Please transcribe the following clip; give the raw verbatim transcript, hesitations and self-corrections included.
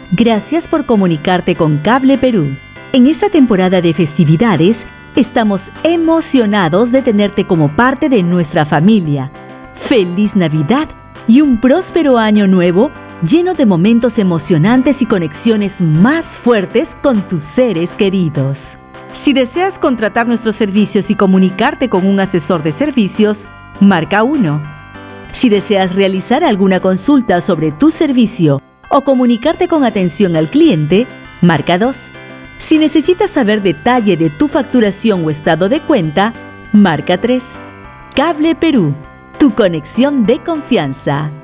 Gracias por comunicarte con Cable Perú. En esta temporada de festividades, estamos emocionados de tenerte como parte de nuestra familia. ¡Feliz Navidad y un próspero año nuevo lleno de momentos emocionantes y conexiones más fuertes con tus seres queridos! Si deseas contratar nuestros servicios y comunicarte con un asesor de servicios, marca uno. Si deseas realizar alguna consulta sobre tu servicio o comunicarte con atención al cliente, marca dos. Si necesitas saber detalle de tu facturación o estado de cuenta, marca tres. Cable Perú, tu conexión de confianza.